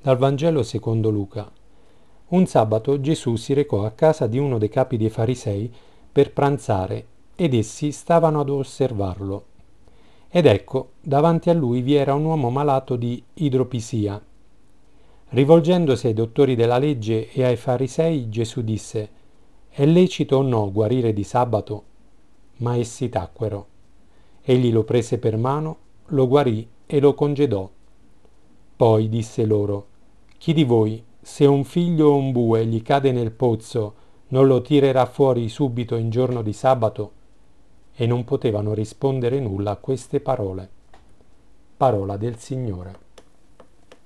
Dal Vangelo secondo Luca. Un sabato Gesù si recò a casa di uno dei capi dei farisei per pranzare, ed essi stavano ad osservarlo. Ed ecco, davanti a lui vi era un uomo malato di idropisia. Rivolgendosi ai dottori della legge e ai farisei, Gesù disse: «È lecito o no guarire di sabato?» Ma essi tacquero. Egli lo prese per mano, lo guarì e lo congedò. Poi disse loro: «Chi di voi, se un figlio o un bue gli cade nel pozzo, non lo tirerà fuori subito in giorno di sabato?» E non potevano rispondere nulla a queste parole. Parola del Signore.